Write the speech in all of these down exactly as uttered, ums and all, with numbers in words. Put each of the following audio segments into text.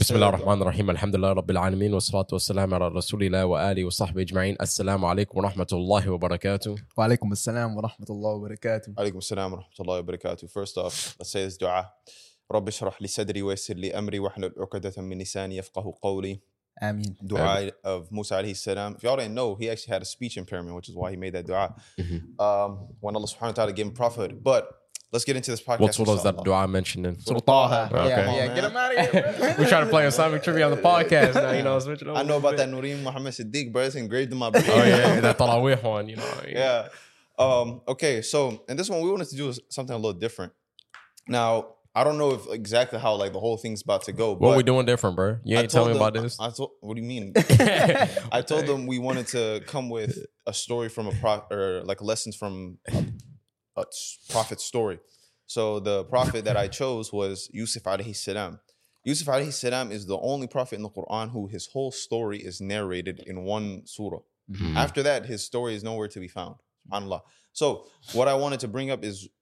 بسم الله الرحمن الرحيم الحمد لله رب العالمين والصلاة والسلام على رسول الله وآله وصحبه أجمعين. السلام عليكم ورحمة الله وبركاته. وعليكم السلام ورحمة الله وبركاته. عليكم السلام ورحمة الله وبركاته. First off, let's say this dua. رب اشرح لي صدري ويسر لي أمري واحلل عقدة من لساني يفقهوا قولي. Ameen. Dua of Musa alayhi salam. If y'all didn't know, he actually had a speech impairment, which is why he made that dua. Mm-hmm. Um, when Allah subhanahu wa ta'ala gave him prophethood. But let's get into this podcast. What surah is that dua mentioned in? Surah Taha. Okay. Yeah, yeah, get him out of here. We're trying to play Islamic trivia on the podcast now, you know. Switching over I know about that Nureem Muhammad Siddiq, bro. It's engraved in my brain. Oh, yeah, that Tarawih one, you know. Yeah. Um, okay, so in this one, we wanted to do something a little different. Now, I don't know if exactly how like the whole thing's about to go. But what we doing different, bro? You ain't telling me about this. I, I told. What do you mean? I told them we wanted to come with a story from a pro or like lessons from a, a prophet's story. So the prophet that I chose was Yusuf alayhi salam. Yusuf alayhi salam is the only prophet in the Quran who his whole story is narrated in one surah. Mm-hmm. After that, his story is nowhere to be found. SubhanAllah. So what I wanted to bring up is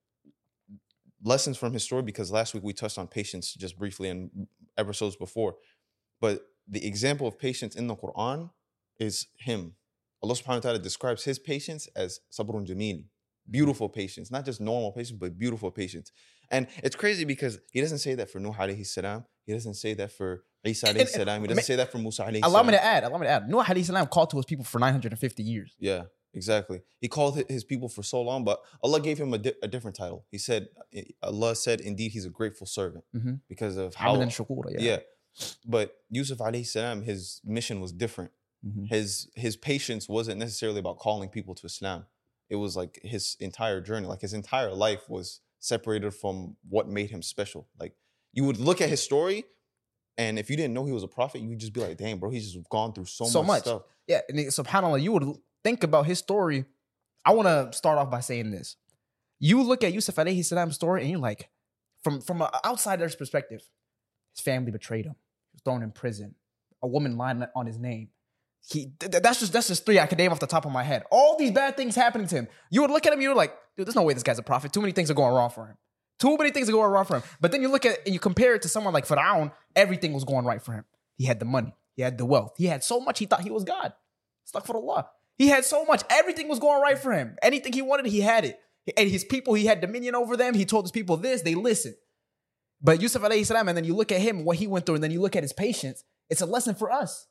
lessons from his story, because last week we touched on patience just briefly in episodes before. But the example of patience in the Quran is him. Allah subhanahu wa ta'ala describes his patience as sabrun jameel. Beautiful patience, not just normal patience, but beautiful patience. And it's crazy because he doesn't say that for Nuh alayhi salam. He doesn't say that for Isa alayhi salam. He doesn't say that for Musa alayhi salam. Allow me to add, allow me to add. Nuh alayhi salam called to his people for nine hundred fifty years. Yeah. Exactly. He called his people for so long, but Allah gave him a, di- a different title. He said, Allah said, indeed, he's a grateful servant mm-hmm. because of how. Shukura, yeah. yeah. But Yusuf alayhi salam, his mission was different. Mm-hmm. His his patience wasn't necessarily about calling people to Islam. It was like his entire journey, like his entire life was separated from what made him special. Like you would look at his story, and if you didn't know he was a prophet, you would just be like, damn, bro, he's just gone through so, so much, much stuff. Yeah, and it, subhanAllah, you would think about his story. I want to start off by saying this. You look at Yusuf alayhi salam's story and you're like, from, from an outsider's perspective, his family betrayed him. He was thrown in prison. A woman lied on his name. He th- that's just that's just three I could name off the top of my head. All these bad things happening to him. You would look at him, you're like, dude, there's no way this guy's a prophet. Too many things are going wrong for him. Too many things are going wrong for him. But then you look at and you compare it to someone like Fir'aun, everything was going right for him. He had the money. He had the wealth. He had so much he thought he was God. Astaghfirullah. He had so much. Everything was going right for him. Anything he wanted, he had it. And his people, he had dominion over them. He told his people this, they listened. But Yusuf alayhi salam, and then you look at him, what he went through, and then you look at his patience, it's a lesson for us.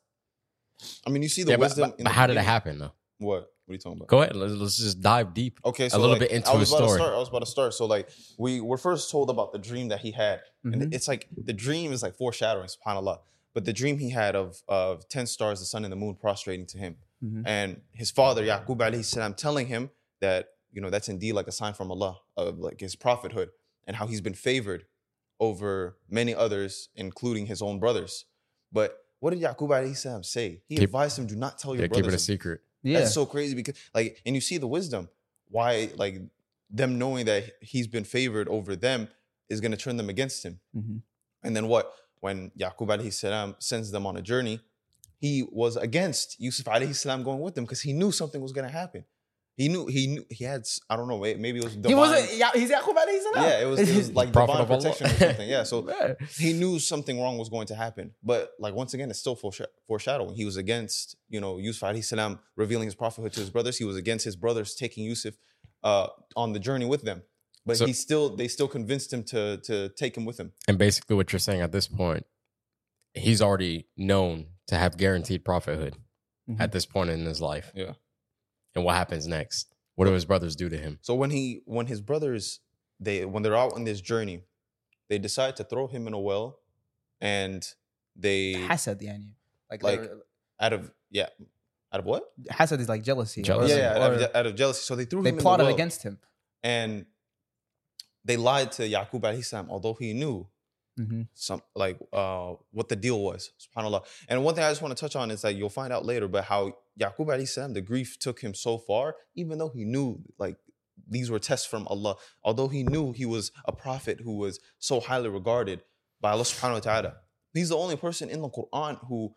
I mean, you see the yeah, wisdom. But, in but the how did it happen, though? What? What are you talking about? Go ahead. Let's, let's just dive deep. Okay, so a little like, bit into I was his about story. To start, I was about to start. So like we were first told about the dream that he had, mm-hmm. and it's like the dream is like foreshadowing, subhanAllah. But the dream he had of of ten stars, the sun and the moon prostrating to him, mm-hmm. and his father Yaqub alayhi salam telling him that you know that's indeed like a sign from Allah of like his prophethood and how he's been favored over many others, including his own brothers. But what did Yaqub alayhi salam say? He keep, advised him, do not tell your yeah, brothers. Keep it a secret. Yeah. That's so crazy because like, and you see the wisdom. Why like them knowing that he's been favored over them is going to turn them against him. Mm-hmm. And then what? When Yaqub alayhi salam sends them on a journey, he was against Yusuf alayhi salam going with them because he knew something was going to happen. He knew, he knew, he had, I don't know, maybe it was divine. He wasn't, he's Yaqub alayhi salam. Yeah, it was, it was like divine protection or something. Yeah, so Man. he knew something wrong was going to happen. But like, once again, it's still foreshadowing. He was against, you know, Yusuf alayhi salam revealing his prophethood to his brothers. He was against his brothers taking Yusuf uh, on the journey with them. But so, he still, they still convinced him to, to take him with him. And basically what you're saying at this point, he's already known to have guaranteed prophethood mm-hmm. at this point in his life. Yeah. And what happens next? What do his brothers do to him? So when he, when his brothers, they, when they're out on this journey, they decide to throw him in a well, and they hasad, yani. Like, like out of yeah, out of what? Hasad is like jealousy. Jealousy. Yeah, yeah out, of, out of jealousy. So they threw they him. They plotted in the well, against him, and they lied to Yaqub alayhi salam, although he knew mm-hmm. some like uh, what the deal was. SubhanAllah. And one thing I just want to touch on is that you'll find out later, but how Yaqub alayhi salam, the grief took him so far, even though he knew like these were tests from Allah, although he knew he was a prophet who was so highly regarded by Allah subhanahu wa ta'ala. He's the only person in the Quran who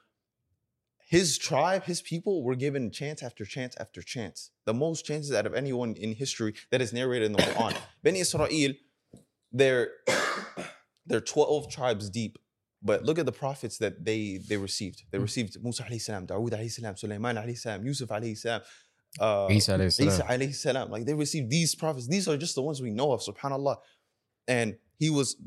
his tribe, his people were given chance after chance after chance. The most chances out of anyone in history that is narrated in the Quran. Bani Israel, they're, they're twelve tribes deep. But look at the prophets that they they received. They received Musa alayhi salam, Dawood alayhi salam, Sulaiman alayhi salam, Yusuf alayhi salam, uh, Isa alayhi salam. Isa alayhi salam. Like they received these prophets. These are just the ones we know of, subhanAllah. And he was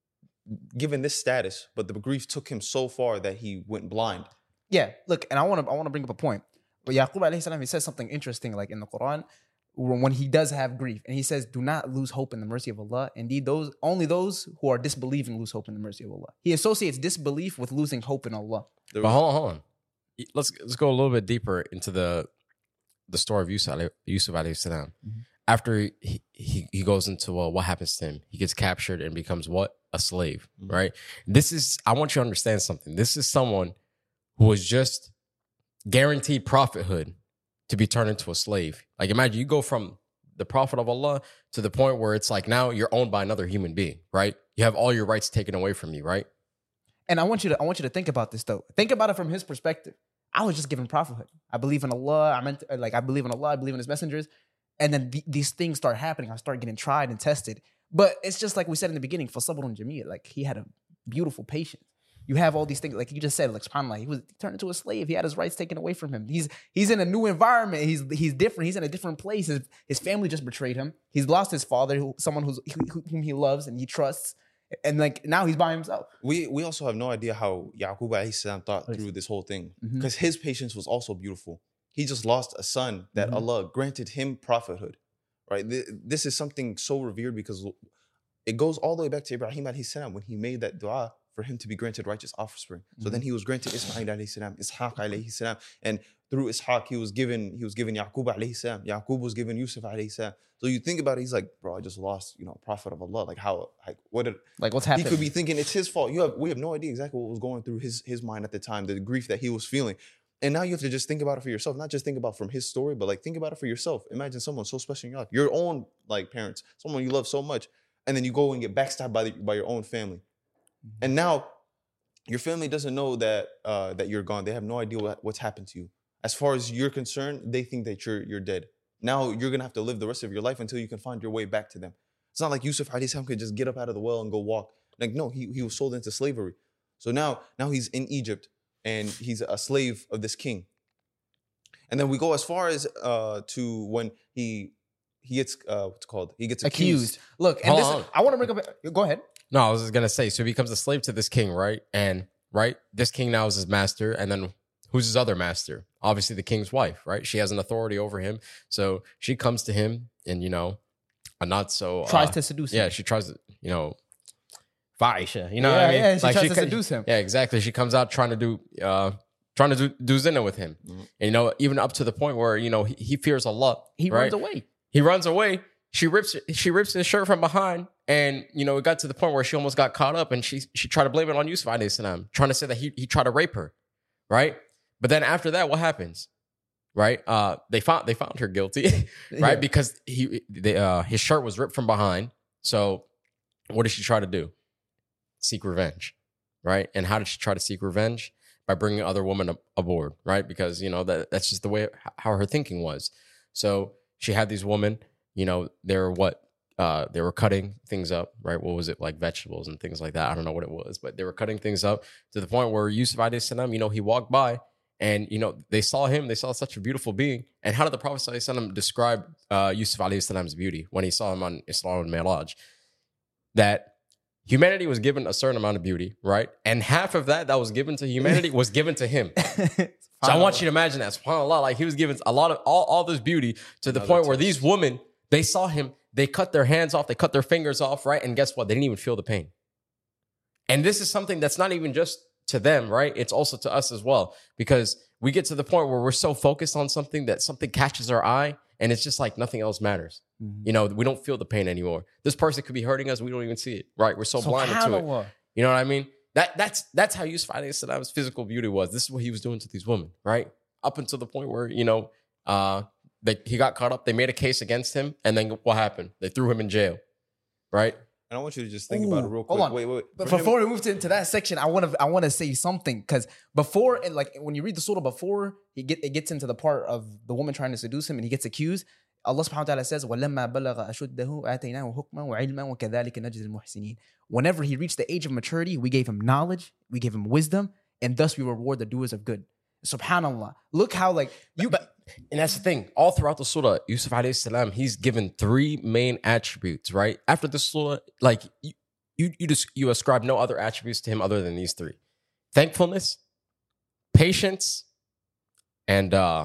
given this status, but the grief took him so far that he went blind. Yeah, look, and I want to I want to bring up a point. But Yaqub alayhi salam, he says something interesting, like in the Quran, when he does have grief, and he says, "Do not lose hope in the mercy of Allah. Indeed, those only those who are disbelieving lose hope in the mercy of Allah." He associates disbelief with losing hope in Allah. But hold on, hold on. Let's let's go a little bit deeper into the the story of Yusuf alayhi, Yusuf alayhi salam. Mm-hmm. After he, he he goes into uh, what happens to him, he gets captured and becomes what? A slave, mm-hmm. right? This is, I want you to understand something. This is someone who was just guaranteed prophethood to be turned into a slave. Like imagine you go from the prophet of Allah to the point where it's like now you're owned by another human being, right? You have all your rights taken away from you, right? And I want you to I want you to think about this though. Think about it from his perspective. I was just given prophethood. I believe in Allah. I meant to, like I believe in Allah. I believe in His messengers. And then th- these things start happening. I start getting tried and tested. But it's just like we said in the beginning, for Sabrun Jameel, like he had a beautiful patience. You have all these things, like you just said, like subhanAllah, he was turned into a slave. He had his rights taken away from him. He's he's in a new environment. He's he's different. He's in a different place. His, his family just betrayed him. He's lost his father, who, someone who's who, whom he loves and he trusts. And like now he's by himself. We we also have no idea how Yaqub alayhi salam thought through this whole thing, because mm-hmm. his patience was also beautiful. He just lost a son that mm-hmm. Allah granted him prophethood. Right? This is something so revered because it goes all the way back to Ibrahim alayhi salam when he made that dua for him to be granted righteous offspring. So mm-hmm. then he was granted Ismail alayhi salam, Ishaq alayhi salam, and through Ishaq he was given he was given Yaqub alayhi salam. Yaqub was given Yusuf alayhi salam. So you think about it, he's like, bro, I just lost, you know, prophet of Allah. Like how, like what did, like what's happening? He could be thinking it's his fault. You have we have no idea exactly what was going through his his mind at the time, the grief that he was feeling. And now you have to just think about it for yourself, not just think about from his story, but like think about it for yourself. Imagine someone so special in your life, your own like parents, someone you love so much, and then you go and get backstabbed by the, by your own family, mm-hmm. and now your family doesn't know that uh, that you're gone. They have no idea what, what's happened to you. As far as you're concerned, they think that you're you're dead. Now you're gonna have to live the rest of your life until you can find your way back to them. It's not like Yusuf alayhi salam could just get up out of the well and go walk. Like no, he he was sold into slavery. So now now he's in Egypt and he's a slave of this king. And then we go as far as uh, to when he he gets uh, what's it called he gets accused. accused. Look, and this is, I want to bring up. A, go ahead. No, I was just gonna say. So he becomes a slave to this king, right? And right, this king now is his master, and then who's his other master? Obviously, the king's wife, right? She has an authority over him, so she comes to him, and you know, a not so tries uh, to seduce him. Yeah, she tries to, you know, Faisha. You know yeah, what I mean? Yeah, she like tries she to could, seduce him. Yeah, exactly. She comes out trying to do, uh, trying to do, do zina with him, mm-hmm. and you know, even up to the point where you know he, he fears Allah. He right? runs away. He runs away. She rips she rips his shirt from behind, and you know it got to the point where she almost got caught up, and she she tried to blame it on Yusuf alayhi salam, trying to say that he he tried to rape her, right? But then after that, what happens? Right? Uh, they found they found her guilty, right? Yeah. Because he they, uh, his shirt was ripped from behind. So what did she try to do? Seek revenge, right? And how did she try to seek revenge? By bringing other women aboard, right? Because you know that that's just the way how her thinking was. So she had these women. You know, they were what uh, they were cutting things up, right? What was it, like vegetables and things like that? I don't know what it was, but they were cutting things up to the point where Yusuf alayhi salam, you know, he walked by and, you know, they saw him, they saw such a beautiful being. And how did the Prophet sallallahu alaihi wasallam describe uh, Yusuf alayhi salam's beauty when he saw him on Isra and Mi'raj? That humanity was given a certain amount of beauty, right? And half of that that was given to humanity was given to him. So I want you to imagine that, subhanAllah, like he was given a lot of all, all this beauty to the Another point where test. These women, they saw him, they cut their hands off, they cut their fingers off, right? And guess what? They didn't even feel the pain. And this is something that's not even just to them, right? It's also to us as well, because we get to the point where we're so focused on something that something catches our eye and it's just like nothing else matters. Mm-hmm. You know, we don't feel the pain anymore. This person could be hurting us. We don't even see it, right? We're so, so blinded to it. You know what I mean? That That's that's how Yusuf alayhi salam's physical beauty was. This is what he was doing to these women, right? Up until the point where, you know, uh, they, he got caught up. They made a case against him. And then what happened? They threw him in jail, right? And I want you to just think Ooh, about it real quick. Hold on. Wait, wait. But before him, we move to, into that section, I want to I want to say something, because before, and like when you read the surah before he get it gets into the part of the woman trying to seduce him and he gets accused, Allah subhanahu wa ta'ala says, وَلَمَّا بَلَغَ أَشُدَّهُ آتَيْنَاهُ حُكْمًا وَعِلْمًا وَكَذَلِكَ نَجْزِي الْمُحْسِنِينَ. Whenever he reached the age of maturity, we gave him knowledge, we gave him wisdom, and thus we reward the doers of good. Subhanallah. Look how like you. But, and that's the thing. All throughout the surah, Yusuf alayhi salam, he's given three main attributes, right? After the surah, like you, you, you just you ascribe no other attributes to him other than these three: thankfulness, patience, and uh,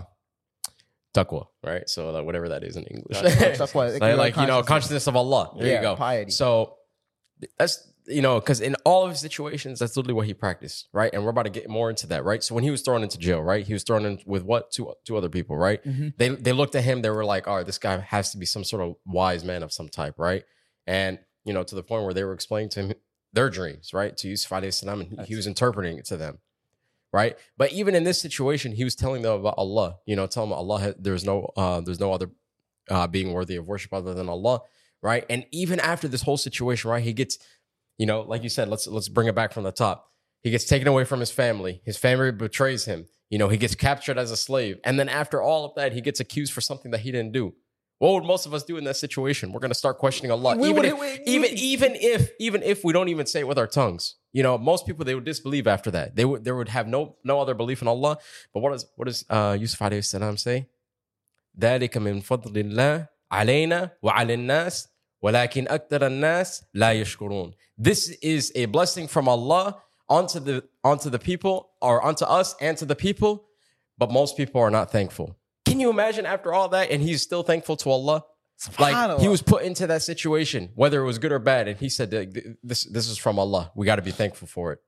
taqwa, right? So like whatever that is in English, Taqwa, like, like you know, consciousness of Allah. There yeah, you go. piety. So that's. You know, because in all of his situations, that's literally what he practiced, right? And we're about to get more into that, right? So when he was thrown into jail, right? He was thrown in with what? Two two other people, right? Mhm. They they looked at him, they were like, all right, this guy has to be some sort of wise man of some type, right? And, you know, to the point where they were explaining to him their dreams, right? To Yusuf alayhi salam, and he, he was interpreting it to them, right? But even in this situation, he was telling them about Allah, you know, telling them Allah, has, there's no uh, there's no other uh, being worthy of worship other than Allah, right? And even after this whole situation, right, he gets, you know, like you said, let's let's bring it back from the top. He gets taken away from his family. His family betrays him. You know, he gets captured as a slave. And then after all of that, he gets accused for something that he didn't do. What would most of us do in that situation? We're going to start questioning Allah. We even, would- if, we- even, even if even if we don't even say it with our tongues. You know, most people, they would disbelieve after that. They would they would have no no other belief in Allah. But what does what does uh, Yusuf alayhi salam say? ذَلِكَ مِنْ فَضْلِ اللَّهِ عَلَيْنَا وَعَلَى النَّاسِ وَلَكِنْ أَكْثَرَ النَّاسِ لَا يَشْكُرُونَ. This is a blessing from Allah onto the onto the people, or onto us and to the people, but most people are not thankful. Can you imagine after all that, and he's still thankful to Allah? Like he was put into that situation, whether it was good or bad, and he said, "This this is from Allah. We got to be thankful for it."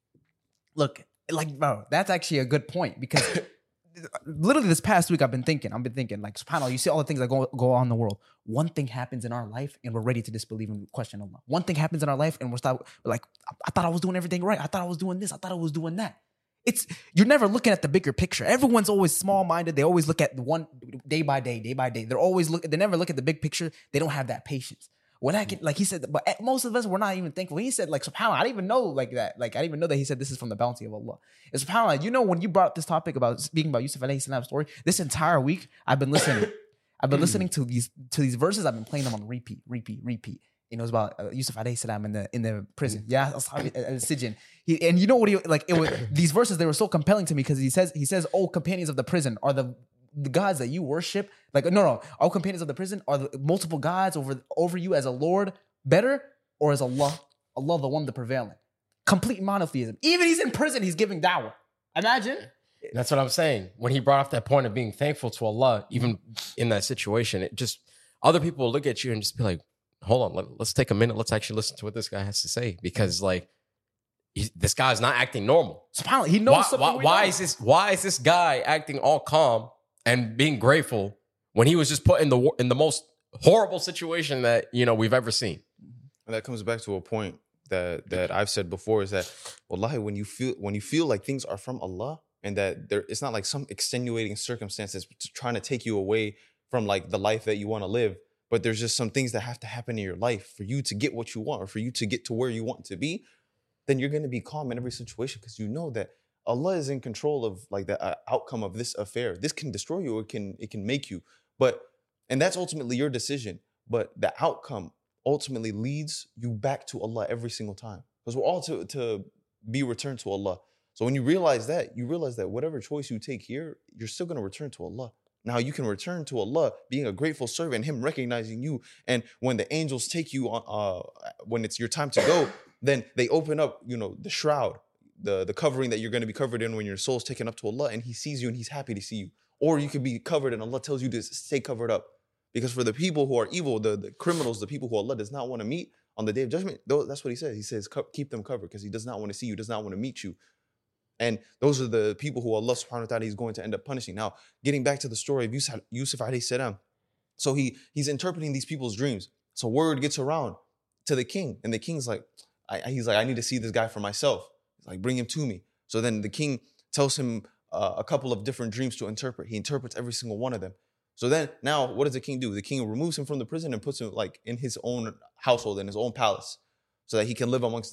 Look, like, bro, that's actually a good point because literally this past week I've been thinking, I've been thinking, like, subhanAllah, you see all the things that go, go on in the world. One thing happens in our life and we're ready to disbelieve and question Allah. One thing happens in our life and we're start, we're like, I, I thought I was doing everything right. I thought I was doing this. I thought I was doing that. It's, you're never looking at the bigger picture. Everyone's always small-minded. They always look at the one day by day, day by day. They're always look, they never look at the big picture. They don't have that patience. When I can, like he said, but most of us, we're not even thankful. He said, like, subhanAllah, I didn't even know like that. Like, I didn't even know that he said this is from the bounty of Allah. And subhanAllah, you know, when you brought up this topic about speaking about Yusuf alayhi salam's story, this entire week, I've been listening. I've been listening to these to these verses. I've been playing them on repeat, repeat, repeat. You know, it's about uh, Yusuf alayhi salam in the in the prison. Yeah, Sijin. He, and you know what he, like, it was, these verses, they were so compelling to me because he says, he says, oh, companions of the prison are the the gods that you worship. Like, no, no, all companions of the prison are the multiple gods over over you as a Lord. Better, or is Allah, Allah the one, the prevailing? Complete monotheism. Even he's in prison, he's giving da'wah. Imagine. That's what I'm saying. When he brought up that point of being thankful to Allah, even in that situation, it just, other people will look at you and just be like, hold on, let, let's take a minute. Let's actually listen to what this guy has to say. Because like, he, this guy's not acting normal. SubhanAllah, he knows why, something why, we why don't. is this, why is this guy acting all calm and being grateful when he was just put in the, in the most horrible situation that, you know, we've ever seen? And that comes back to a point that that I've said before, is that wallahi, when you feel when you feel like things are from Allah and that there, it's not like some extenuating circumstances trying to take you away from like the life that you want to live, but there's just some things that have to happen in your life for you to get what you want or for you to get to where you want to be, then you're going to be calm in every situation because you know that Allah is in control of like the uh, outcome of this affair. This can destroy you or it can it can make you, but and that's ultimately your decision. But the outcome ultimately leads you back to Allah every single time. Because we're all to, to be returned to Allah. So when you realize that, you realize that whatever choice you take here, you're still going to return to Allah. Now you can return to Allah being a grateful servant, Him recognizing you. And when the angels take you on, uh, when it's your time to go, then they open up, you know, the shroud, the, the covering that you're going to be covered in when your soul's taken up to Allah, and He sees you and He's happy to see you. Or you could be covered and Allah tells you to stay covered up. Because for the people who are evil, the, the criminals, the people who Allah does not want to meet on the day of judgment, that's what He says. He says, keep them covered because He does not want to see you, does not want to meet you. And those are the people who Allah subhanahu wa ta'ala is going to end up punishing. Now, getting back to the story of Yusuf, Yusuf alayhi salam. So he, he's interpreting these people's dreams. So word gets around to the king. And the king's like, I, he's like, I need to see this guy for myself. He's like, bring him to me. So then the king tells him uh, a couple of different dreams to interpret. He interprets every single one of them. So then now what does the king do? The king removes him from the prison and puts him like in his own household, in his own palace, so that he can live amongst them.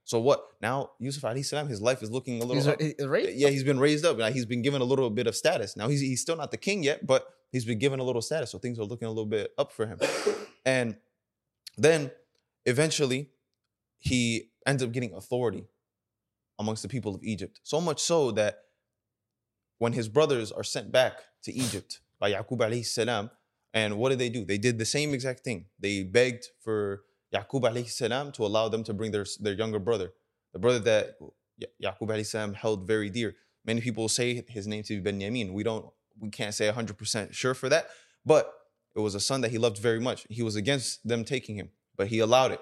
So what? Now Yusuf alayhi salam, his life is looking a little He's up. ra- right? Yeah, he's been raised up. Like, he's been given a little bit of status. Now he's he's still not the king yet, but he's been given a little status. So things are looking a little bit up for him. And then eventually he ends up getting authority amongst the people of Egypt. So much so that when his brothers are sent back to Egypt by Yaqub alayhi salam, and what did they do? They did the same exact thing. They begged for Yaqub alayhi salam to allow them to bring their, their younger brother, the brother that Yaqub alayhi salam held very dear. Many people say his name to be Benyamin. We don't, we can't say one hundred percent sure for that, but it was a son that he loved very much. He was against them taking him, but he allowed it.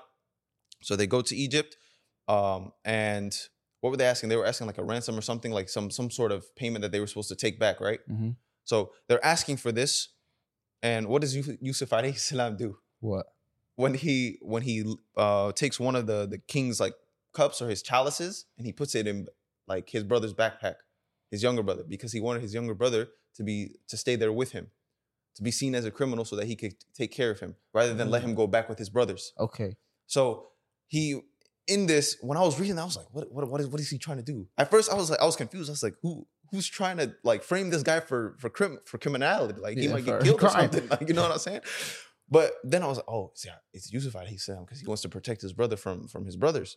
So they go to Egypt, um, and what were they asking? They were asking like a ransom or something, like some some sort of payment that they were supposed to take back, right? Mm-hmm. So they're asking for this, and what does Yusuf alayhi salam do? What? When he when he uh, takes one of the the king's like cups or his chalices, and he puts it in like his brother's backpack, his younger brother, because he wanted his younger brother to be to stay there with him, to be seen as a criminal, so that he could take care of him, rather than let him go back with his brothers. Okay. So he, in this, when I was reading that, I was like, what, what, what is, what is he trying to do? At first, I was like, I was confused. I was like, who, who's trying to like frame this guy for for crim, for criminality? Like he Yeah, might get for killed or crime. something. Like, you know what I'm saying? But then I was like, oh, yeah, it's Yusuf alayhi salam, because he wants to protect his brother from from his brothers.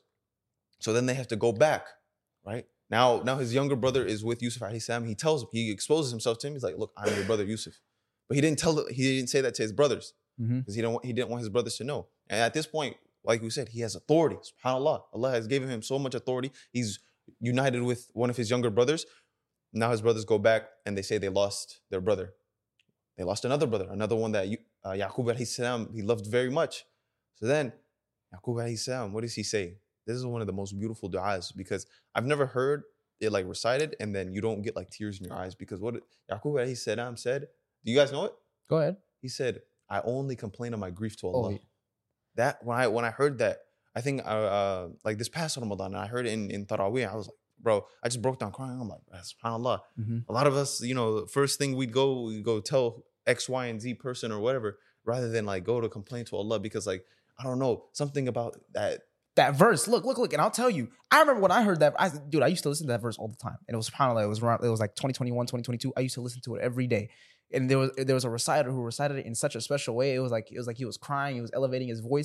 So then they have to go back, right? Now, now his younger brother is with Yusuf alayhi salam. He tells him, he exposes himself to him. He's like, look, I'm your brother Yusuf. But he didn't tell, he didn't say that to his brothers, because Mm-hmm. he don't want, he didn't want his brothers to know. And at this point, like we said, he has authority. SubhanAllah. Allah has given him so much authority. He's united with one of his younger brothers. Now his brothers go back and they say they lost their brother. They lost another brother, another one that uh, Yaqub alayhi salam, he loved very much. So then Yaqub alayhi salam, what does he say? This is one of the most beautiful du'as, because I've never heard it like recited and then you don't get like tears in your eyes, because what Yaqub alayhi salam said, do you guys know it? Go ahead. He said, I only complain of my grief to Allah. Oh, yeah. That when I when I heard that, I think uh, uh like this past Ramadan, and I heard it in, in Taraweeh, I was like, bro, I just broke down crying. I'm like, SubhanAllah. Mm-hmm. A lot of us, you know, first thing we'd go, we'd go tell X, Y, and Z person or whatever, rather than like go to complain to Allah, because like, I don't know, something about that. That verse, look, look, look, and I'll tell you, I remember when I heard that, I, dude, I used to listen to that verse all the time, and it was SubhanAllah, it was around, it was like twenty twenty-one, twenty twenty-two, I used to listen to it every day, and there was there was a reciter who recited it in such a special way, it was like, it was like he was crying, he was elevating his voice.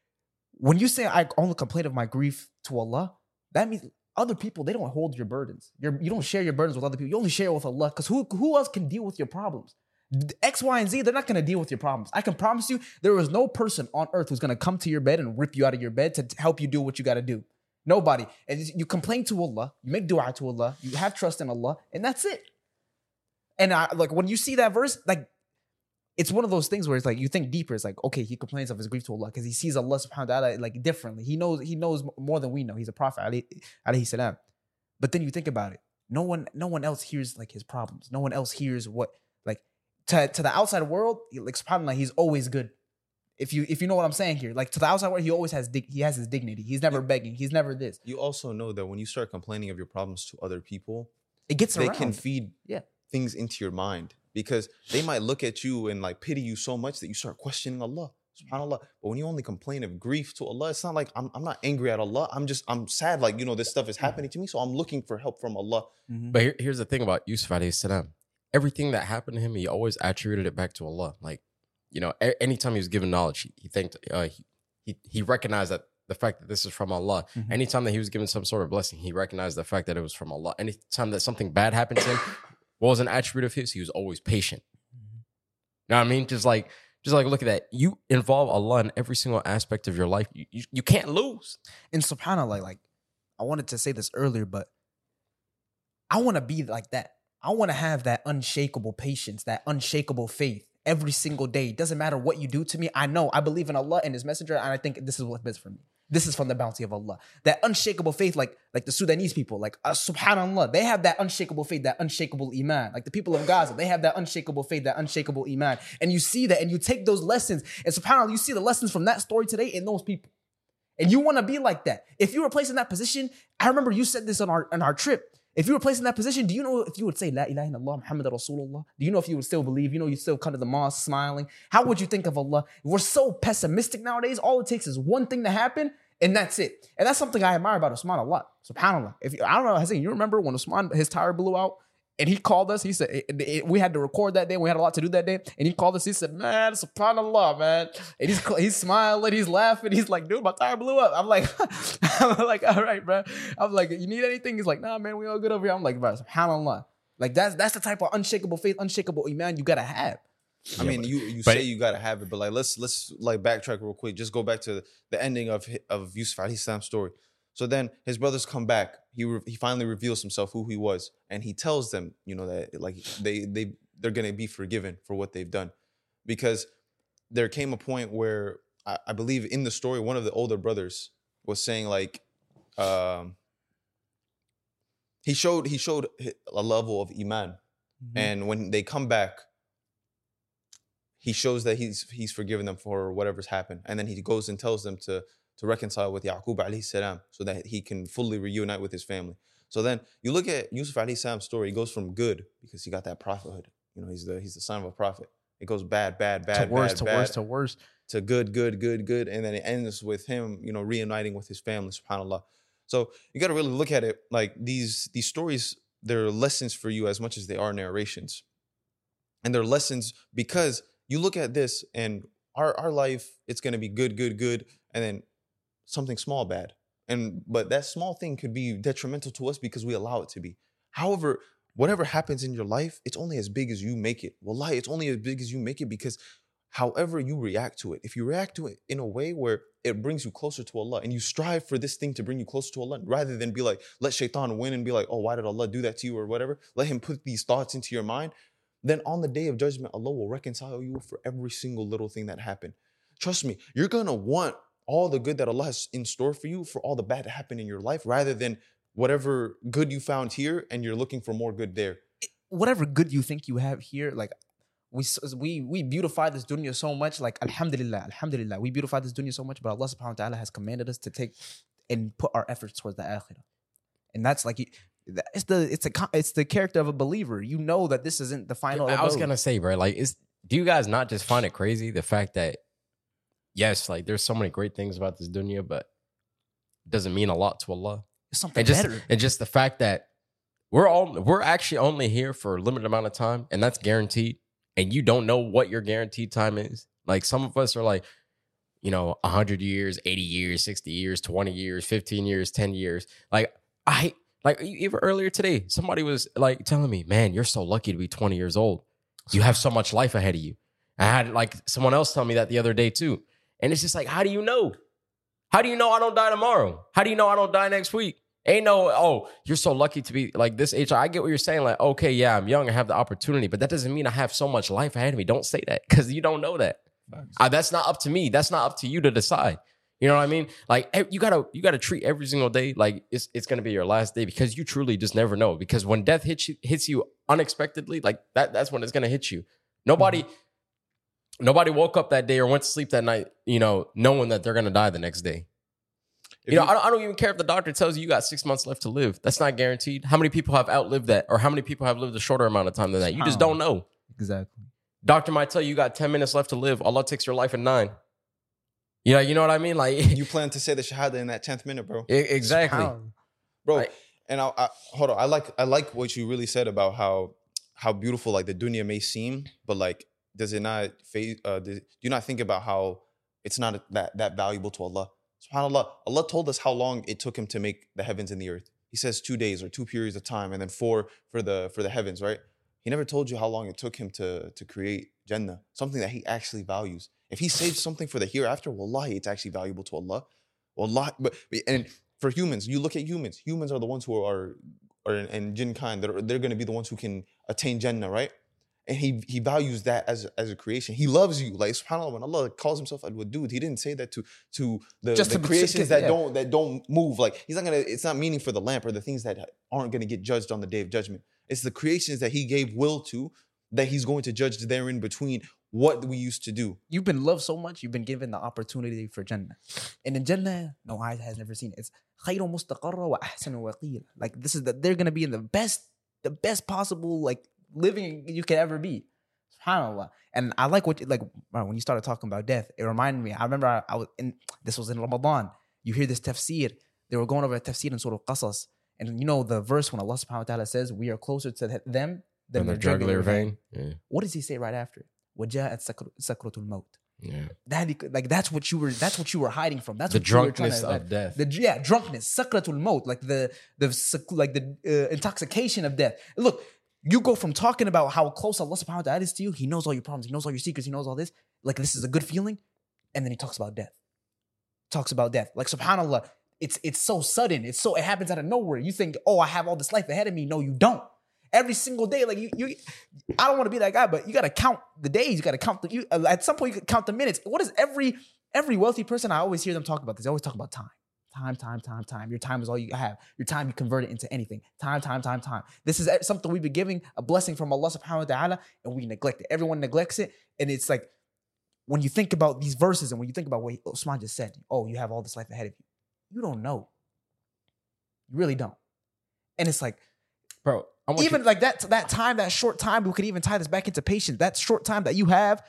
When you say, I only complain of my grief to Allah, that means other people, they don't hold your burdens. You're, you don't share your burdens with other people, you only share it with Allah, because who, who else can deal with your problems? X, Y, and Z, they're not going to deal with your problems. I can promise you, there is no person on earth who's going to come to your bed and rip you out of your bed to t- help you do what you got to do. Nobody. And you complain to Allah, you make dua to Allah, you have trust in Allah, and that's it. And I, like when you see that verse, like it's one of those things where it's like you think deeper. It's like, okay, he complains of his grief to Allah because he sees Allah subhanahu wa ta'ala like differently. He knows he knows more than we know. He's a prophet, alayhi, alayhi salam. But then you think about it. No one, no one else hears like his problems. No one else hears what like to, to the outside world, like subhanAllah, he's always good. If you if you know what I'm saying here, like to the outside world, he always has dig- he has his dignity. He's never begging. He's never this. You also know that when you start complaining of your problems to other people, It gets they around. can feed Yeah. things into your mind, because they might look at you and like pity you so much that you start questioning Allah, SubhanAllah. But when you only complain of grief to Allah, it's not like I'm, I'm not angry at Allah. I'm just, I'm sad. Like, you know, this stuff is happening to me. So I'm looking for help from Allah. Mhm. But here, here's the thing about Yusuf alayhi salam. Everything that happened to him, he always attributed it back to Allah. Like, you know, a- anytime he was given knowledge, he, he thanked, uh, he, he he recognized that the fact that this is from Allah. Mhm. Anytime that he was given some sort of blessing, he recognized the fact that it was from Allah. Anytime that something bad happened to him, what was an attribute of his? He was always patient. You know what I mean? Just like, just like, look at that. You involve Allah in every single aspect of your life. You, you, you can't lose. And subhanAllah, like I wanted to say this earlier, but I want to be like that. I want to have that unshakable patience, that unshakable faith every single day. Doesn't matter what you do to me. I know I believe in Allah and His Messenger, and I think this is what's best for me. This is from the bounty of Allah. That unshakable faith, like like the Sudanese people, like uh, subhanAllah, they have that unshakable faith, that unshakable iman. Like the people of Gaza, they have that unshakable faith, that unshakable iman. And you see that, and you take those lessons, and subhanAllah, you see the lessons from that story today in those people. And you want to be like that. If you were placed in that position, I remember you said this on our on our trip. If you were placed in that position, do you know if you would say La ilaha illallah Muhammad Rasulullah? Do you know if you would still believe? You know, you still come to the mosque smiling. How would you think of Allah? We're so pessimistic nowadays. All it takes is one thing to happen, And that's it. And that's something I admire about Usman a lot. SubhanAllah. If you, I don't know, Hassan, you remember when Usman, his tire blew out and he called us? He said, it, it, we had to record that day. We had a lot to do that day. And he called us. He said, man, SubhanAllah, man. And he's he's smiling. He's laughing. He's like, dude, my tire blew up. I'm like, I'm like, all right, bro. I'm like, you need anything? He's like, nah, man, we all good over here. I'm like, bro, SubhanAllah. Like, that's that's the type of unshakable faith, unshakable iman you got to have. I Yeah, mean, but- you you but- say you gotta have it, but like let's let's like backtrack real quick. Just go back to the ending of hi- of Yusuf alayhi salam's story. So then his brothers come back. He re- he finally reveals himself who he was, and he tells them, you know, that like they they they're gonna be forgiven for what they've done, because there came a point where I, I believe in the story one of the older brothers was saying like, um, he showed he showed a level of iman, Mm-hmm. and when they come back, he shows that he's he's forgiven them for whatever's happened. And then he goes and tells them to, to reconcile with Yaqub alayhi salam so that he can fully reunite with his family. So then you look at Yusuf alayhi salam's story, he goes from good because he got that prophethood. You know, he's the he's the son of a prophet. It goes bad, bad, bad, to worse, bad, to bad, worse, to worse. to good, good, good, good. And then it ends with him, you know, reuniting with his family, subhanAllah. So you got to really look at it like these these stories, they're lessons for you as much as they are narrations. And they're lessons because you look at this and our, our life, it's going to be good, good, good. And then something small, bad. And but that small thing could be detrimental to us because we allow it to be. However, whatever happens in your life, it's only as big as you make it. Wallahi, it's only as big as you make it because however you react to it, if you react to it in a way where it brings you closer to Allah and you strive for this thing to bring you closer to Allah, rather than be like, let shaitan win and be like, oh, why did Allah do that to you or whatever? Let him put these thoughts into your mind. Then on the day of judgment, Allah will reconcile you for every single little thing that happened. Trust me, you're going to want all the good that Allah has in store for you for all the bad to happen in your life rather than whatever good you found here and you're looking for more good there. Whatever good you think you have here, like we we we beautify this dunya so much, like alhamdulillah, alhamdulillah, we beautify this dunya so much, but Allah subhanahu wa ta'ala has commanded us to take and put our efforts towards the akhirah. And that's like it's the it's a it's the character of a believer. You know that this isn't the final. I was abode. gonna say, bro, like, is do you guys not just find it crazy the fact that yes, like there's so many great things about this dunya, but it doesn't mean a lot to Allah. It's something And just better. and just the fact that we're all we're actually only here for a limited amount of time, and that's guaranteed. And you don't know what your guaranteed time is. Like some of us are like, you know, one hundred years, eighty years, sixty years, twenty years, fifteen years, ten years. Like I like even earlier today, somebody was like telling me, man, you're so lucky to be twenty years old. You have so much life ahead of you. I had like someone else tell me that the other day too. And it's just like, how do you know? How do you know I don't die tomorrow? How do you know I don't die next week? Ain't no, oh, you're so lucky to be like this age. I get what you're saying. Like, okay, yeah, I'm young. I have the opportunity, but that doesn't mean I have so much life ahead of me. Don't say that because you don't know that. Uh, that's not up to me. That's not up to you to decide. You know what I mean? Like eh, you gotta you gotta treat every single day like it's it's gonna be your last day because you truly just never know. Because when death hits you hits you unexpectedly, like that that's when it's gonna hit you. Nobody mm-hmm. nobody woke up that day or went to sleep that night, you know, knowing that they're gonna die the next day. If You know, you- I don't, I don't even care if the doctor tells you you got six months left to live. That's not guaranteed. How many people have outlived that, or how many people have lived a shorter amount of time than that? You just don't know. Exactly. Doctor might tell you you got ten minutes left to live. Allah takes your life in nine. You know, you know what I mean? Like You plan to say the shahada in that tenth minute, bro. E- exactly. Bro, Right. and I, I hold on. I like I like what you really said about how how beautiful like the dunya may seem, but like does it not phase, uh does, do you not think about how it's not that that valuable to Allah? SubhanAllah, Allah told us how long it took him to make the heavens and the earth. He says two days or two periods of time, and then four for the for the heavens, right? He never told you how long it took him to to create Jannah, something that he actually values. If he saves something for the hereafter, wallahi, it's actually valuable to Allah. Wallahi, but and for humans, you look at humans. Humans are the ones who are are and jinn kind. They're they're going to be the ones who can attain Jannah, right? And he he values that as as a creation. He loves you, like subhanAllah. When Allah calls himself Al-Wadud, he didn't say that to to the, Just the to- creations yeah. that don't that don't move. Like he's not gonna. It's not meaning for the lamp or the things that aren't gonna get judged on the day of judgment. It's the creations that he gave will to that he's going to judge therein between what we used to do. You've been loved so much, you've been given the opportunity for Jannah. And in Jannah, no eye has never seen it. It's خَيْرٌ مُسْتَقَرَّ وَأَحْسَنُ وَقِيلًا. Like this is that they're gonna be in the best, the best possible like living you could ever be. SubhanAllah. And I like what you like when you started talking about death, it reminded me. I remember I, I was in this was in Ramadan. you hear this tafsir. They were going over a tafsir in Surah Qasas. And you know the verse when Allah subhanahu wa ta'ala says, we are closer to them than the the jugular jugular vein. vein. Yeah. What does he say right after? وَجَاءَتْ سَكْرَةُ الْمَوْتِ. Yeah. That, like that's what you were that's what you were hiding from. That's The what you were trying drunkenness to, of death. The yeah, drunkenness, sakratul maut, like the the like the uh, intoxication of death. Look, you go from talking about how close Allah subhanahu wa ta'ala is to you, he knows all your problems, he knows all your secrets, he knows all this. Like this is a good feeling, and then he talks about death. Talks about death. Like subhanallah, it's it's so sudden. It's so it happens out of nowhere. You think, "Oh, I have all this life ahead of me." No, you don't. Every single day, like you, you I don't want to be that guy, but you got to count the days. You got to count the. You, at some point, you can count the minutes. What is every every wealthy person? I always hear them talk about this. They always talk about time, time, time, time, time. Your time is all you have. Your time, you convert it into anything. Time, time, time, time. This is something we've been giving a blessing from Allah Subhanahu wa Taala, and we neglect it. Everyone neglects it, and it's like when you think about these verses, and when you think about what Usman just said. Oh, you have all this life ahead of you. You don't know. You really don't. And it's like, bro. Even you- like that, that time, that short time, we could even tie this back into patience. That short time that you have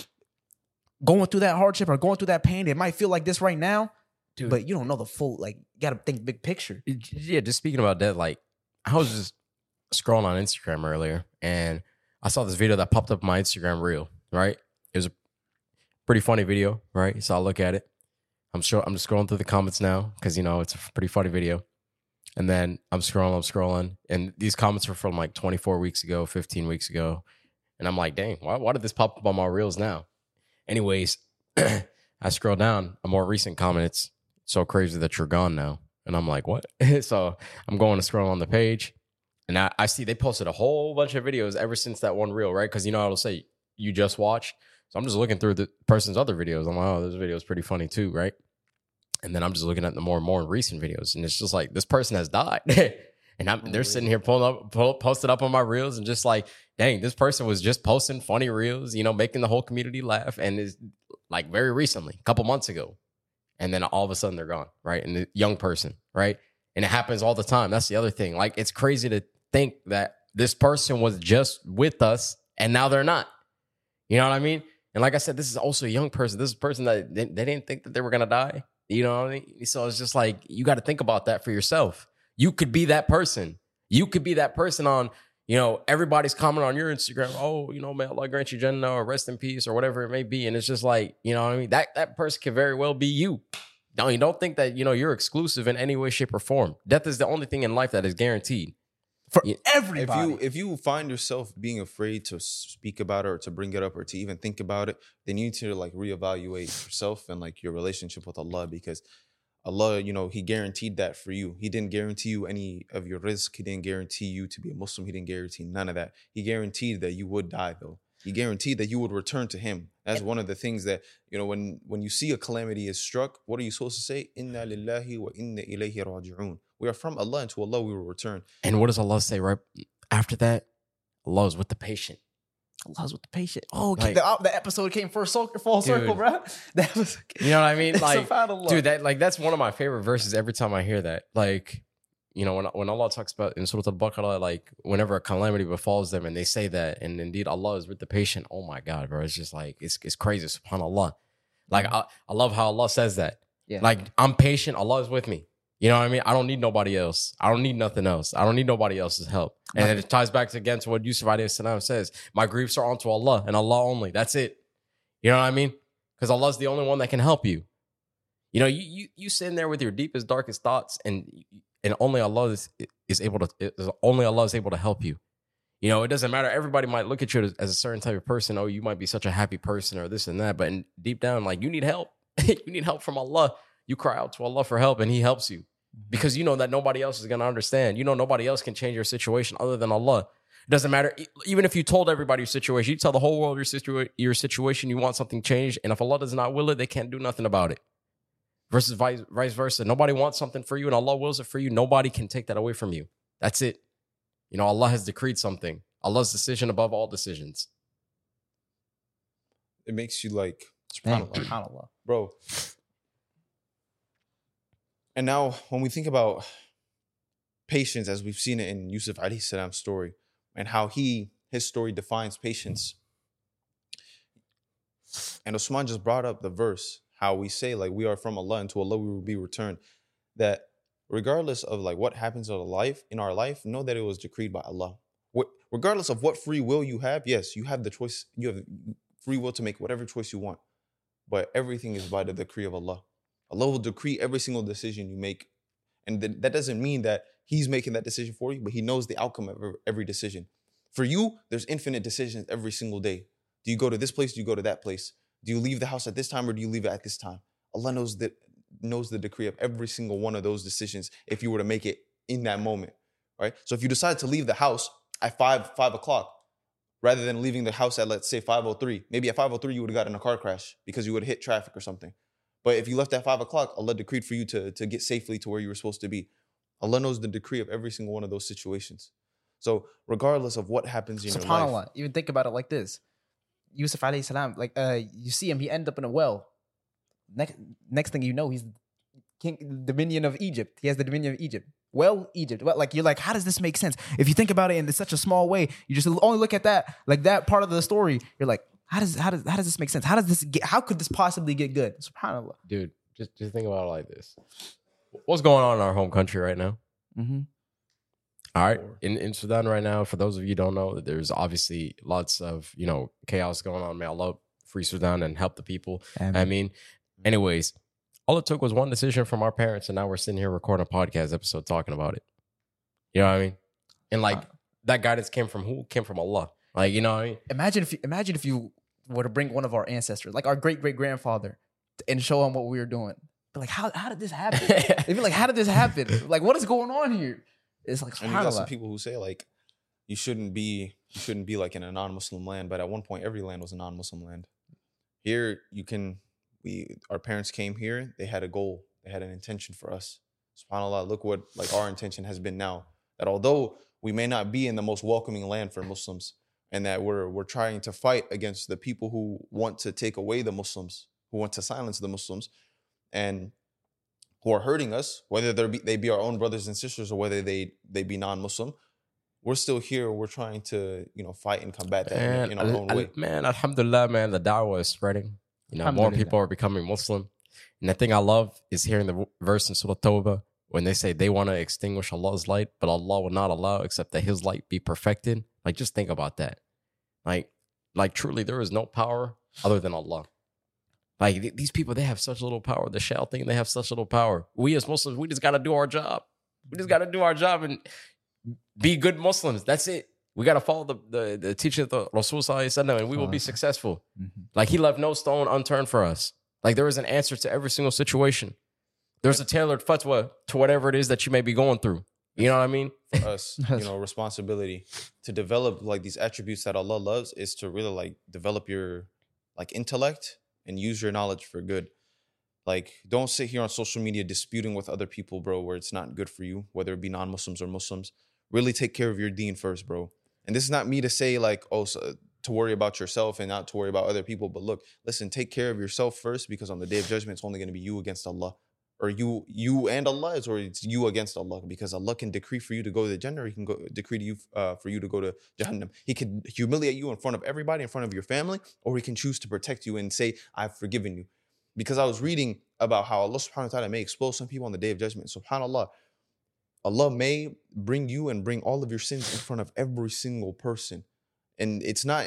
going through that hardship or going through that pain, it might feel like this right now, Dude. but you don't know the full, like, you got to think big picture. Yeah, just speaking about that, like I was just scrolling on Instagram earlier and I saw this video that popped up on my Instagram reel, right? It was a pretty funny video, right? So I look at it. I'm sure I'm just scrolling through the comments now because, you know, it's a pretty funny video. And then I'm scrolling, I'm scrolling, and these comments were from like twenty-four weeks ago, fifteen weeks ago. And I'm like, dang, why, why did this pop up on my reels now? Anyways, I scroll down, a more recent comment, it's so crazy that you're gone now. And I'm like, what? So I'm going to scroll on the page, and I, I see they posted a whole bunch of videos ever since that one reel, right? Because you know, it'll say, you just watched. So I'm just looking through the person's other videos. I'm like, oh, this video is pretty funny too, right? And then I'm just looking at the more and more recent videos, and it's just like this person has died, and I'm, they're sitting here pulling up, pull, posted up on my reels, and just like, dang, this person was just posting funny reels, you know, making the whole community laugh, and is like very recently, a couple months ago, and then all of a sudden they're gone, right? And the young person, right? And it happens all the time. That's the other thing. Like it's crazy to think that this person was just with us, and now they're not. You know what I mean? And like I said, this is also a young person. This is a person that they, they didn't think that they were gonna die. You know what I mean? So it's just like, you got to think about that for yourself. You could be that person. You could be that person on, you know, everybody's commenting on your Instagram. Oh, you know, may Allah grant you Jannah or rest in peace or whatever it may be. And it's just like, you know what I mean? That, that person could very well be you. Don't, you don't think that, you know, you're exclusive in any way, shape or form. Death is the only thing in life that is guaranteed. For Yeah. everybody. If you if you find yourself being afraid to speak about it or to bring it up or to even think about it, then you need to like reevaluate yourself and like your relationship with Allah, because Allah, you know, He guaranteed that for you. He didn't guarantee you any of your rizq. He didn't guarantee you to be a Muslim. He didn't guarantee none of that. He guaranteed that you would die though. He guaranteed that you would return to Him. That's one of the things that, you know, when when you see a calamity is struck, what are you supposed to say? Inna lillahi wa inna ilayhi raji'un. We are from Allah, and to Allah we will return. And what does Allah say right after that? Allah is with the patient. Allah's with the patient. Oh, Like- the, the episode came full circle, full circle, Dude. bro. That was, You know what I mean? Like, Subhanallah. dude, that like that's one of my favorite verses every time I hear that. Like, you know, when when Allah talks about in Surah Al-Baqarah, like whenever a calamity befalls them and they say that, and indeed Allah is with the patient. Oh my God, bro. It's just like, it's it's crazy, subhanAllah. Like, I, I love how Allah says that. Yeah. Like, I'm patient, Allah is with me. You know what I mean? I don't need nobody else. I don't need nothing else. I don't need nobody else's help. And then it ties back to, again to what Yusuf alayhi salam says. My griefs are unto Allah and Allah only. That's it. You know what I mean? Because Allah's the only one that can help you. You know, you you you sitting there with your deepest, darkest thoughts, and and only Allah is is able to is only Allah is able to help you. You know, it doesn't matter. Everybody might look at you as, as a certain type of person. Oh, you might be such a happy person or this and that. But in, deep down, like, you need help. You need help from Allah. You cry out to Allah for help and He helps you. Because you know that nobody else is going to understand. You know nobody else can change your situation other than Allah. It doesn't matter. E- Even if you told everybody your situation, you tell the whole world your, situa- your situation, you want something changed. And if Allah does not will it, they can't do nothing about it. Versus vice, vice versa. Nobody wants something for you and Allah wills it for you. Nobody can take that away from you. That's it. You know, Allah has decreed something. Allah's decision above all decisions. It makes you like, Dang, subhanAllah. SubhanAllah. Bro. And now when we think about patience, as we've seen it in Yusuf alayhi salam's story, and how he, his story defines patience. And Usman just brought up the verse, how we say like we are from Allah and to Allah we will be returned. That regardless of like what happens in our life, in our life, know that it was decreed by Allah. What, regardless of what free will you have, yes, you have the choice. You have free will to make whatever choice you want, but everything is by the decree of Allah. Allah will decree every single decision you make, and th- that doesn't mean that He's making that decision for you, but He knows the outcome of every, every decision. For you, there's infinite decisions every single day. Do you go to this place? Do you go to that place? Do you leave the house at this time or do you leave it at this time? Allah knows that knows the decree of every single one of those decisions if you were to make it in that moment, right? So if you decide to leave the house at five, five o'clock, rather than leaving the house at, let's say, five oh three, maybe at five oh three you would have gotten in a car crash because you would have hit traffic or something. But if you left at five o'clock, Allah decreed for you to, to get safely to where you were supposed to be. Allah knows the decree of every single one of those situations. So regardless of what happens in your life. SubhanAllah, even think about it like this. Yusuf alayhi salam, like uh, you see him, he ended up in a well. Next, next thing you know, he's king, dominion of Egypt. He has the dominion of Egypt. Well, Egypt. Well, like you're like, how does this make sense? If you think about it in such a small way, you just only look at that, like that part of the story. You're like, how does how does how does this make sense? How does this get? How could this possibly get good? SubhanAllah, dude. Just just think about it like this. What's going on in our home country right now? Mm-hmm. All right, in, in Sudan right now, for those of you who don't know, there's obviously lots of, you know, chaos going on. May Allah free Sudan and help the people. Amen. I mean, anyways, all it took was one decision from our parents, and now we're sitting here recording a podcast episode talking about it. You know what I mean? And like uh, that guidance came from who? Came from Allah. Like, you know what I mean? Imagine if you, imagine if you were to bring one of our ancestors, like our great great grandfather, and show him what we were doing. But like, how how did this happen? They'd be like, how did this happen? Like, what is going on here? It's like, and you got some people who say like, you shouldn't be, you shouldn't be like in a non-Muslim land. But at one point, every land was a non-Muslim land. Here, you can, we, our parents came here. They had a goal. They had an intention for us. SubhanAllah, look what like our intention has been now. That although we may not be in the most welcoming land for Muslims, and that we're we're trying to fight against the people who want to take away the Muslims, who want to silence the Muslims, and who are hurting us, whether they be, they be our own brothers and sisters or whether they they be non-Muslim, we're still here. We're trying to, you know, fight and combat that man, in our al- own way. Man, alhamdulillah, man, the da'wah is spreading. You know, more people are becoming Muslim. And the thing I love is hearing the verse in Surah Tawbah when they say they want to extinguish Allah's light, but Allah will not allow except that His light be perfected. Like, just think about that. Like, like truly, there is no power other than Allah. Like, th- these people, they have such little power. The Shia thing, they have such little power. We as Muslims, we just got to do our job. We just got to do our job and be good Muslims. That's it. We got to follow the, the, the teaching of the Rasul Sallallahu Alaihi Wasallam, and we will be successful. Mm-hmm. Like, He left no stone unturned for us. Like, there is an answer to every single situation. There's a tailored fatwa to whatever it is that you may be going through. You know what I mean? For us, you know, responsibility to develop like these attributes that Allah loves is to really like develop your like intellect and use your knowledge for good. Like, don't sit here on social media disputing with other people, bro, where it's not good for you, whether it be non-Muslims or Muslims. Really take care of your deen first, bro. And this is not me to say like, oh, so, to worry about yourself and not to worry about other people. But look, listen, take care of yourself first, because on the day of judgment, it's only going to be you against Allah. Or you you and Allah, or it's you against Allah, because Allah can decree for you to go to the Jannah, or He can go decree to you uh, for you to go to Jahannam. He can humiliate you in front of everybody, in front of your family, or He can choose to protect you and say, I've forgiven you. Because I was reading about how Allah subhanahu wa ta'ala may expose some people on the day of judgment. SubhanAllah, Allah may bring you and bring all of your sins in front of every single person. And it's not,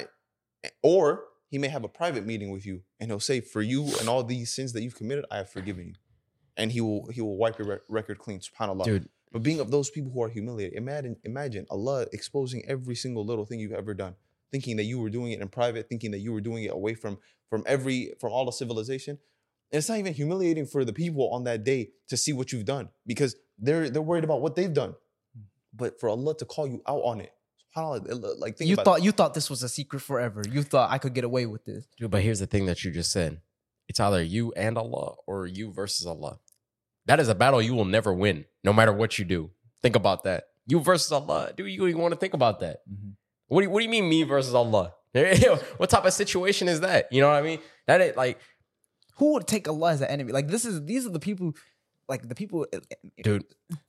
or He may have a private meeting with you and He'll say, for you and all these sins that you've committed, I have forgiven you. And he will he will wipe your re- record clean, subhanAllah. Dude. But being of those people who are humiliated, imagine, imagine Allah exposing every single little thing you've ever done, thinking that you were doing it in private, thinking that you were doing it away from, from every from all the civilization. And it's not even humiliating for the people on that day to see what you've done, because they're they're worried about what they've done. But for Allah to call you out on it, subhanAllah, like think you about thought it. you thought this was a secret forever. You thought I could get away with this. Dude, but here's the thing that you just said. It's either you and Allah or you versus Allah. That is a battle you will never win, no matter what you do. Think about that. You versus Allah. Do you even want to think about that? Mm-hmm. What, do you, what do you mean me versus Allah? What type of situation is that? You know what I mean? That is like, who would take Allah as an enemy? Like, this is these are the people, like the people. Dude,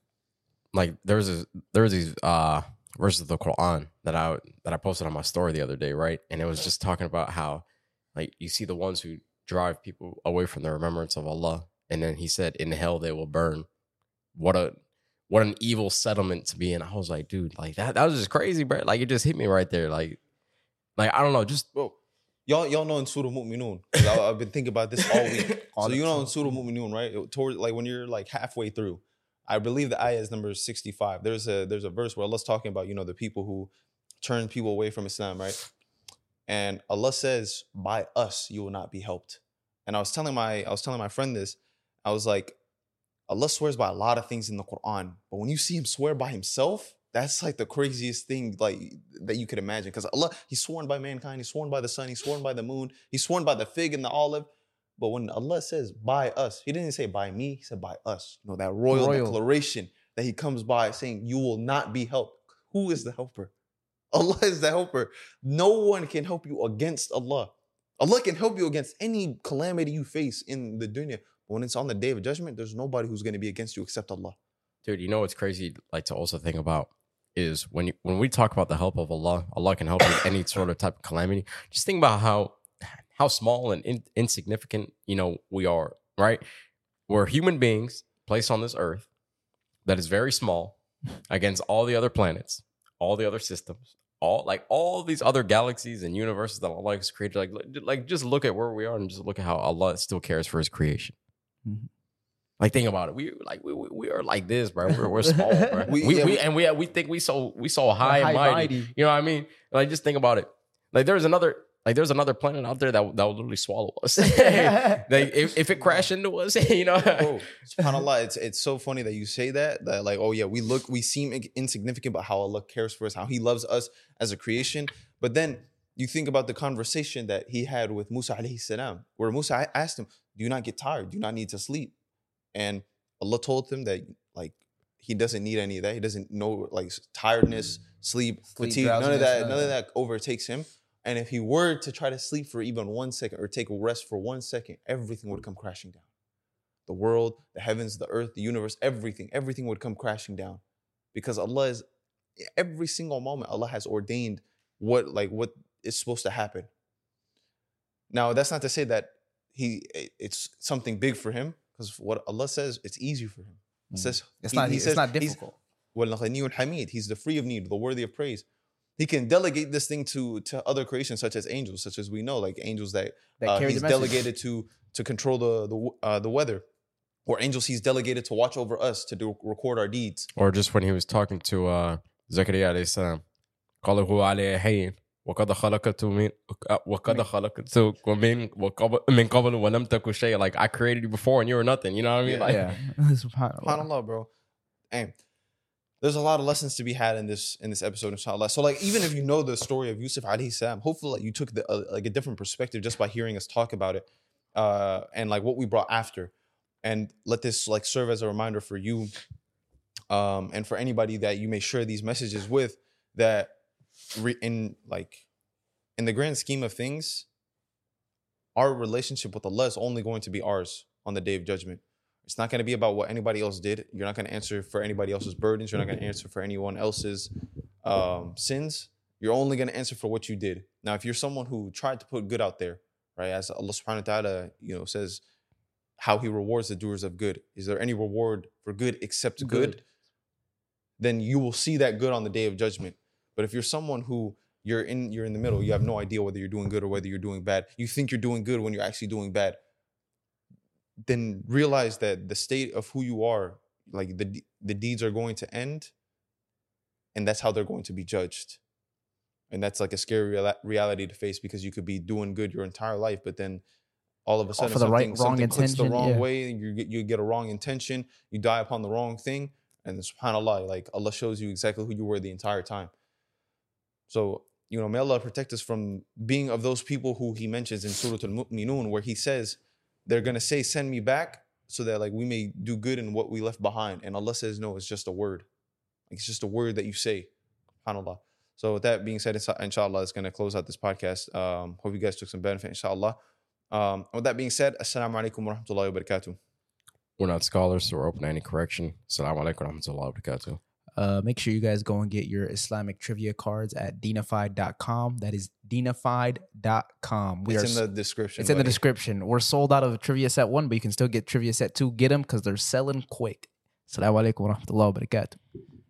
like there's a, there's these uh, verses of the Quran that I that I posted on my story the other day, right? And it was just talking about how, like, you see the ones who drive people away from the remembrance of Allah. And then he said, in hell they will burn. What a what an evil settlement to be in. I was like, dude, like that that was just crazy, bro. Like it just hit me right there. Like, like I don't know, just Bro, y'all y'all know in Surah Mu'minun. 'Cause I, I've been thinking about this all week. So you know in Surah Mu'minun, right? It- Toward like when you're like halfway through, I believe the ayah is number sixty-five. There's a there's a verse where Allah's talking about, you know, the people who turn people away from Islam, right? And Allah says, by us you will not be helped. And I was telling my I was telling my friend this. I was like, Allah swears by a lot of things in the Quran, but when you see him swear by himself, that's like the craziest thing like that you could imagine. Because Allah, he's sworn by mankind, he's sworn by the sun, he's sworn by the moon, he's sworn by the fig and the olive. But when Allah says by us, he didn't say by me, he said by us. You know, that royal, royal. declaration that he comes by saying, you will not be helped. Who is the helper? Allah is the helper. No one can help you against Allah. Allah can help you against any calamity you face in the dunya. But when it's on the day of judgment, there's nobody who's going to be against you except Allah. Dude, you know what's crazy like to also think about is when you, when we talk about the help of Allah, Allah can help with any sort of type of calamity. Just think about how how small and in, insignificant, you know, we are, right? We're human beings placed on this earth that is very small against all the other planets, all the other systems, all like all these other galaxies and universes that Allah has created. Like, like just look at where we are and just look at how Allah still cares for his creation. Mm-hmm. Like think about it. We like we we are like this, bro. We're, we're small, bro. we, we, yeah, we and we we think we so we so high, high and mighty. mighty. You know what I mean? Like just think about it. Like there's another like there's another planet out there that that will literally swallow us. Like if, if it crashed into us, you know. Bro, subhanAllah, it's it's so funny that you say that. That like, oh yeah, we look we seem insignificant, but how Allah cares for us, how He loves us as a creation. But then you think about the conversation that he had with Musa alayhi salam, where Musa asked him, do you not get tired? Do you not need to sleep? And Allah told him that like he doesn't need any of that. He doesn't know like tiredness, sleep, sleep fatigue, none of that, none of that overtakes him. And if he were to try to sleep for even one second or take a rest for one second, everything would come crashing down. The world, the heavens, the earth, the universe, everything, everything would come crashing down. Because Allah is, every single moment, Allah has ordained what like what is supposed to happen. Now, that's not to say that he it's something big for him, because what Allah says, it's easy for him. It mm. says it's he, not he it's says, not difficult. He's, he's the free of need, the worthy of praise. He can delegate this thing to, to other creations, such as angels, such as we know, like angels that, that uh, he's delegated to to control the the uh, the weather, or angels he's delegated to watch over us, to do record our deeds. Or just when he was talking to uh, Zakaria alayhi salam, قال هو عليه حين وقد خلقت من وقد خلقت من من قبل ولم تكن شيء. Like I created you before and you were nothing. You know what I mean? Yeah. Like, yeah. Subhanallah. Subhanallah, bro. And there's a lot of lessons to be had in this in this episode, inshallah. So like even if you know the story of Yusuf alayhi salam, hopefully like, you took the, uh, like a different perspective just by hearing us talk about it, uh, and like what we brought after. And let this like serve as a reminder for you, um, and for anybody that you may share these messages with, that re- in like in the grand scheme of things, our relationship with Allah is only going to be ours on the day of judgment. It's not going to be about what anybody else did. You're not going to answer for anybody else's burdens. You're not going to answer for anyone else's um, sins. You're only going to answer for what you did. Now, if you're someone who tried to put good out there, right, as Allah subhanahu wa ta'ala, you know, says how He rewards the doers of good. Is there any reward for good except good? good? Then you will see that good on the day of judgment. But if you're someone who you're in, you're in the middle, you have no idea whether you're doing good or whether you're doing bad. You think you're doing good when you're actually doing bad. Then realize that the state of who you are, like the the deeds are going to end, and that's how they're going to be judged. And that's like a scary real- reality to face, because you could be doing good your entire life, but then all of a sudden something, right, something clicks the wrong yeah. way, you get you get a wrong intention, you die upon the wrong thing, and then subhanAllah, like Allah shows you exactly who you were the entire time. So, you know, may Allah protect us from being of those people who He mentions in Surah Al-Mu'minun, where He says, they're going to say, send me back so that like we may do good in what we left behind. And Allah says, no, it's just a word. It's just a word that you say. SubhanAllah. So with that being said, inshallah, it's going to close out this podcast. Um, hope you guys took some benefit, inshallah. Um, with that being said, assalamu alaikum wa rahmatullahi wa barakatuh. We're not scholars, so we're open to any correction. Assalamu alaikum wa rahmatullahi wa barakatuh. Uh, make sure you guys go and get your Islamic trivia cards at dinafied dot com. That is dinafied dot com. We it's are, in the description. It's buddy. in the description. We're sold out of trivia set one, but you can still get trivia set two. Get them because they're selling quick. Assalamu alaikum wa rahmatullahi wa barakatuh.